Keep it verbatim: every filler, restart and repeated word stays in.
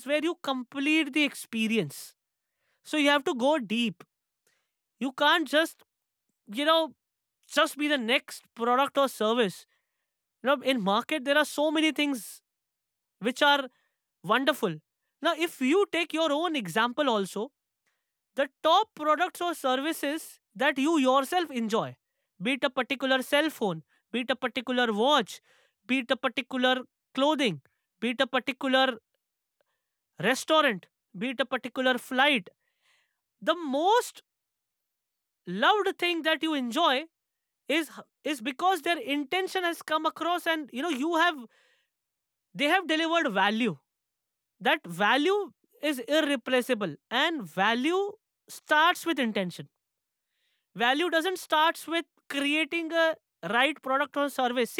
where you complete the experience. So you have to go deep. You can't just, you know, just be the next product or service. You know, in market there are so many things which are wonderful. Now, if you take your own example also, the top products or services that you yourself enjoy, be it a particular cell phone, be it a particular watch, be it a particular clothing, be it a particular restaurant, be it a particular flight, the most loved thing that you enjoy is is because their intention has come across, and you know you have they have delivered value. That value is irreplaceable, and value starts with intention. Value doesn't starts with creating a right product or service.